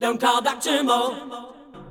Don't call Dr. Mo.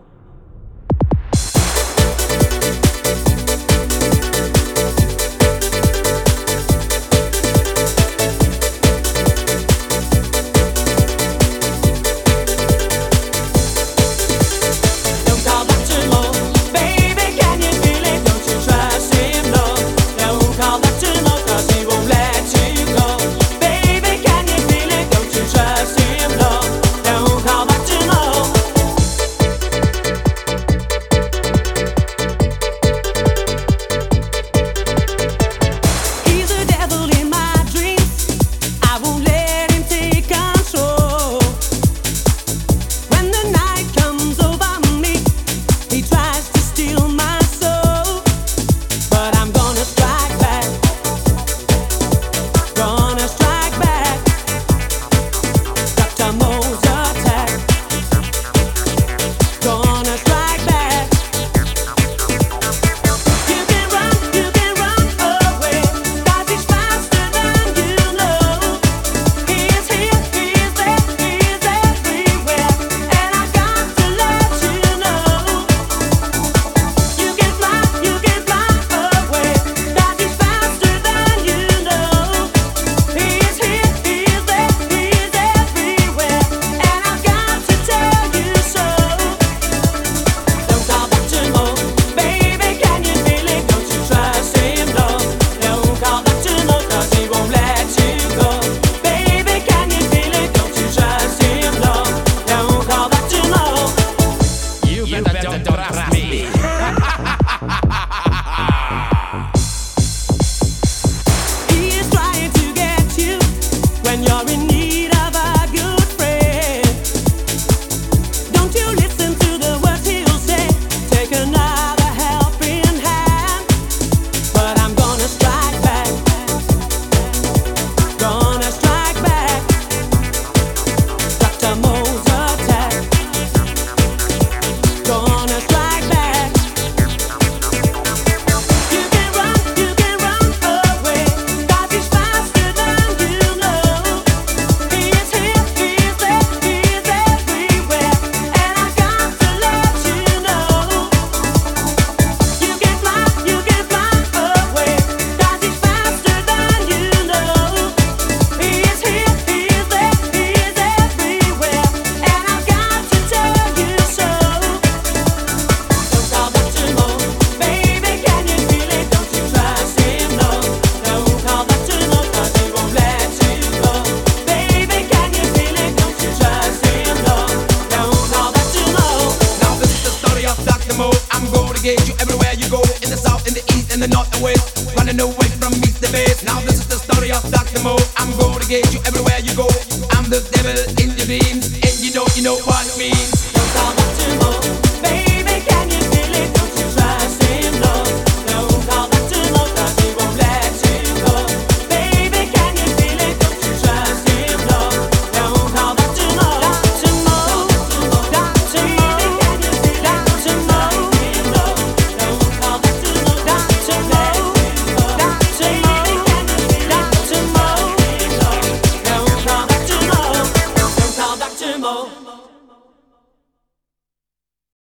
the north and west, running away from east to west. Now this is the story of Dr. Mo. I'm gonna get you everywhere you go. I'm the devil in your dreams, and you know what it means.